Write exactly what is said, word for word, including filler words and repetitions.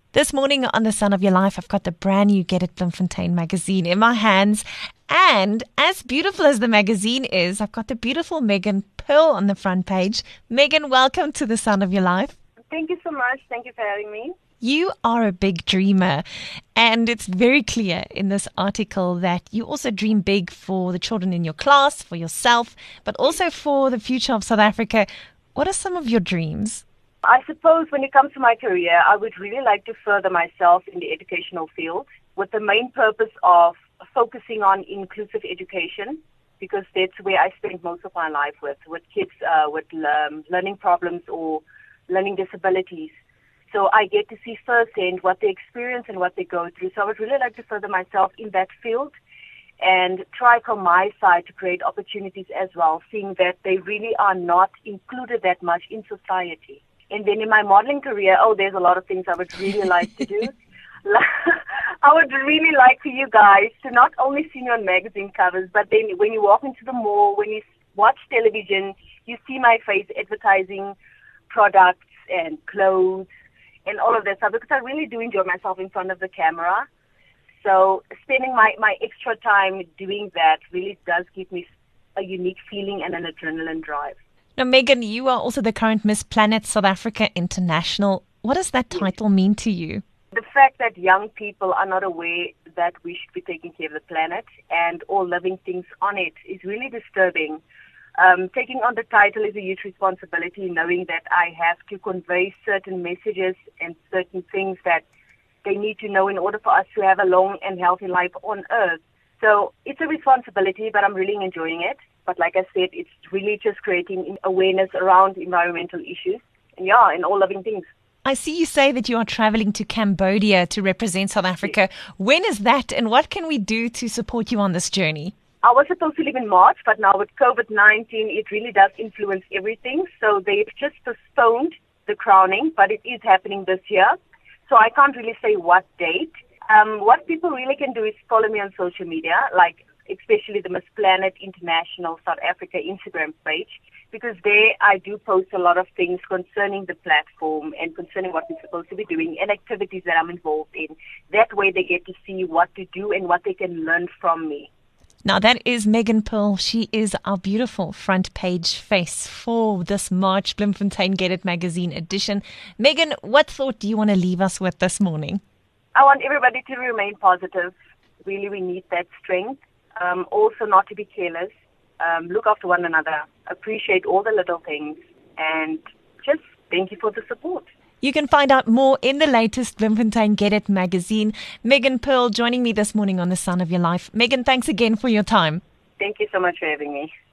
This morning on The Sun of Your Life, I've got the brand new Get It Bloemfontein magazine in my hands. And as beautiful as the magazine is, I've got the beautiful Megan Pearl on the front page. Megan, welcome to The Sun of Your Life. Thank you so much. Thank you for having me. You are a big dreamer, and it's very clear in this article that you also dream big for the children in your class, for yourself, but also for the future of South Africa. What are some of your dreams? I suppose when it comes to my career, I would really like to further myself in the educational field with the main purpose of focusing on inclusive education, because that's where I spend most of my life with, with kids uh, with um, learning problems or learning disabilities. So I get to see firsthand what they experience and what they go through. So I would really like to further myself in that field and try from my side to create opportunities as well, seeing that they really are not included that much in society. And then in my modeling career, oh, there's a lot of things I would really like to do. I would really like for you guys to not only see me on magazine covers, but then when you walk into the mall, when you watch television, you see my face advertising products and clothes and all of that stuff, because I really do enjoy myself in front of the camera. So spending my, my extra time doing that really does give me a unique feeling and an adrenaline drive. Now, Megan, you are also the current Miss Planet South Africa International. What does that title mean to you? The fact that young people are not aware that we should be taking care of the planet and all living things on it is really disturbing. Um, taking on the title is a huge responsibility, knowing that I have to convey certain messages and certain things that they need to know in order for us to have a long and healthy life on Earth. So it's a responsibility, but I'm really enjoying it. But like I said, it's really just creating awareness around environmental issues and, yeah, and all living things. I see you say that you are traveling to Cambodia to represent South Africa. Yes. When is that, and what can we do to support you on this journey? I was supposed to leave in March, but now with COVID nineteen, it really does influence everything. So they've just postponed the crowning, but it is happening this year. So I can't really say what date. Um, what people really can do is follow me on social media, like especially the Miss Planet International South Africa Instagram page, because there I do post a lot of things concerning the platform and concerning what we're supposed to be doing and activities that I'm involved in. That way they get to see what to do and what they can learn from me. Now, that is Megan Pearl. She is our beautiful front page face for this March Bloemfontein Get It magazine edition. Megan, what thought do you want to leave us with this morning? I want everybody to remain positive. Really, we need that strength. Um, also, not to be careless. Um, look after one another. Appreciate all the little things. And just thank you for the support. You can find out more in the latest Bloemfontein Get It magazine. Megan Pearl joining me this morning on The Sun of Your Life. Megan, thanks again for your time. Thank you so much for having me.